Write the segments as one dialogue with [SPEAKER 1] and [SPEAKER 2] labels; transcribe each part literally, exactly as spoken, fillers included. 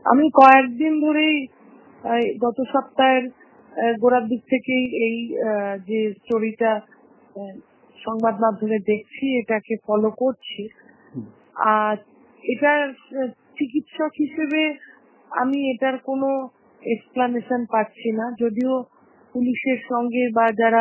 [SPEAKER 1] আমি কয়েকদিন ধরেই গত সপ্তাহের গোড়ার দিক থেকেই এই যে স্টোরিটা সংবাদ মাধ্যমে দেখছি, এটাকে ফলো করছি। আর এটার চিকিৎসক হিসেবে আমি এটার কোনো এক্সপ্লানেশন পাচ্ছি না, যদিও পুলিশের সঙ্গে বা যারা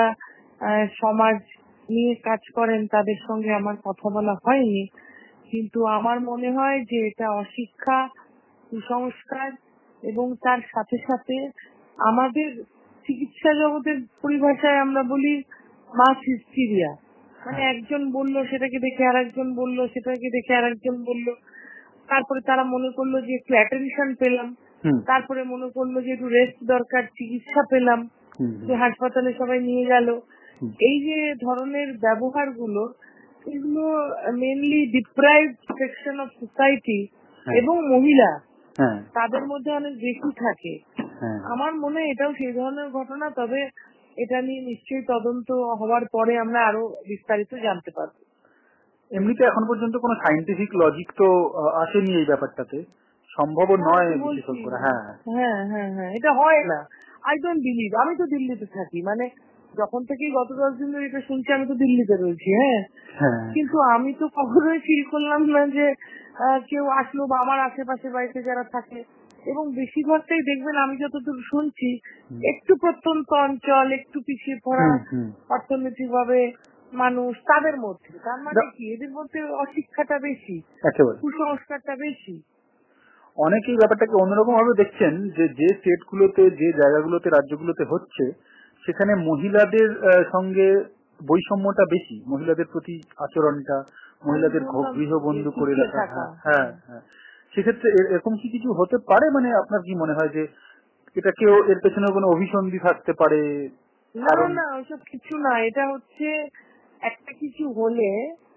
[SPEAKER 1] সমাজ নিয়ে কাজ করেন তাদের সঙ্গে আমার কথা বলা হয়নি, কিন্তু আমার মনে হয় যে এটা অশিক্ষা, কুসংস্কার এবং তার সাথে সাথে আমাদের চিকিৎসা জগতের পরিভাষায় আমরা বলি মাস হিস্টেরিয়া। মানে একজন বললো সেটাকে দেখে আর একজন বললো, সেটাকে দেখে আর একজন বললো, তারপরে তারা মনে করলো যে একটু অ্যাটেনশন পেলাম, তারপরে মনে করলো যে একটু রেস্ট দরকার, চিকিৎসা পেলাম, যে হাসপাতালে সবাই নিয়ে গেল। এই যে ধরনের ব্যবহার গুলো, এগুলো mainly deprived section of society এবং মহিলা তাদের মধ্যে অনেক বেশি থাকে। আমার মনে হয় এটাও সেই ধরনের ঘটনা, তবে এটা নিয়ে নিশ্চয়ই তদন্ত হওয়ার পরে আমরা আরো বিস্তারিত জানতে পারবো।
[SPEAKER 2] এমনিতে এখন পর্যন্ত কোনো সাইন্টিফিক লজিক তো আসেনি এই ব্যাপারটাতে, সম্ভব নয় বিশেষজ্ঞরা। হ্যাঁ
[SPEAKER 1] হ্যাঁ হ্যাঁ হ্যাঁ এটা হয় না। I don't believe. আমি তো দিল্লিতে থাকি, মানে যখন থেকেই গত দশ দিন ধরে এটা শুনছি, আমি তো দিল্লিতে রয়েছি। হ্যাঁ কিন্তু আমি তো কখনোই ফিল করলাম না যে কেউ আসলো বা আমার আশেপাশে বাড়িতে যারা থাকে, এবং বেশিরভাগটাই দেখবেন আমি যতদূর শুনছি একটু প্রত্যন্ত অঞ্চল, একটু পিছিয়ে পড়া অর্থনৈতিক ভাবে মানুষ, তাদের মধ্যে। তার মানে কি এদের মধ্যে অশিক্ষাটা বেশি, কুসংস্কারটা বেশি।
[SPEAKER 2] অনেকেই ব্যাপারটাকে অন্যরকম ভাবে দেখছেন, যে যে স্টেট গুলোতে, যে জায়গাগুলোতে, রাজ্যগুলোতে হচ্ছে, সেখানে মহিলাদের সঙ্গে বৈষম্যটা বেশি, মহিলাদের প্রতি আচরণটা, মহিলাদের গৃহবন্দী করে রাখা। হ্যাঁ হ্যাঁ সেক্ষেত্রে এরকম কি কিছু হতে পারে? মানে আপনার কি মনে হয় যে এটা কেউ এর পেছনে কোনো অভিসন্ধি থাকতে পারে?
[SPEAKER 1] না না ওইসব কিছু না। এটা হচ্ছে একটা কিছু হলে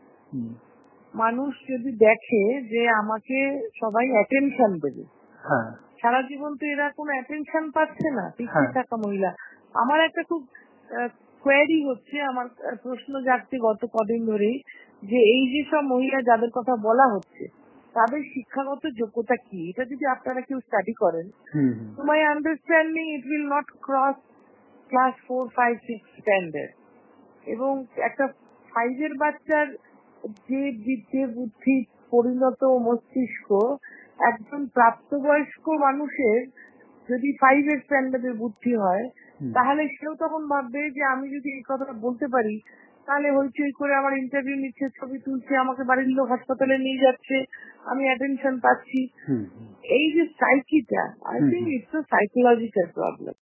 [SPEAKER 1] মানুষ যদি দেখে যে আমাকে সবাই অ্যাটেনশন দেবে, সারা জীবন তো এরা কোনো অ্যাটেনশন পাচ্ছে না, পিছিয়ে থাকা মহিলা। আমার একটা খুব কোয়েরি হচ্ছে, আমার প্রশ্ন জাগছে গত কদিন ধরেই, যে এই যে সব মহিলা যাদের কথা বলা হচ্ছে তাদের শিক্ষাগত যোগ্যতা কি? এটা যদি আপনারা কেউ স্টাডি করেন, to my understanding it will not cross class four five six standard. এবং একটা ফাইভের বাচ্চার যে বিদ্যে, বুদ্ধি, পরিণত মস্তিষ্ক, একজন প্রাপ্তবয়স্ক মানুষের যদি ফাইভের স্ট্যান্ডার্ডের বুদ্ধি হয়, তাহলে সেও তখন ভাববে যে আমি যদি এই কথাটা বলতে পারি, তাহলে হইচই করে আমার ইন্টারভিউ নিচ্ছে, ছবি তুলছে, আমাকে বাড়ির লোক হাসপাতালে নিয়ে যাচ্ছে, আমি অ্যাটেনশন পাচ্ছি। এই যে সাইকিটা, I think it's a psychological problem.